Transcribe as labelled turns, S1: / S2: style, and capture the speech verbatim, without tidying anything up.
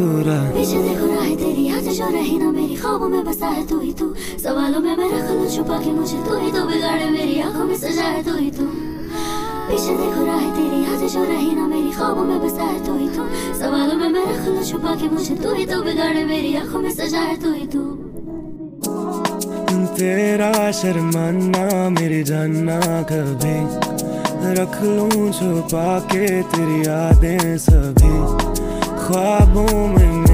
S1: अधूरा।
S2: पीछे देखो राह तेरी आज जो रही ना मेरी ख्वाबों में बसा है तू ही तू। सवालों में मैं रख लूं छुपा के मुझे तू ही तो बिगाड़े मेरी आंखों में सजा है तू ही तू। पीछे देखो राह तेरी आज जो रही ना मेरी ख्वाबों में बसा है तू ही तू। सवालों में मैं रख लूं छुपा के मुझे तू ही तो बिगाड़े मेरी आंखों में सजा है तू ही तू।
S1: तेरा शर्माना मेरी जानना कभी रख लूं छुपा के तेरी यादें सभी ख्वाबों में।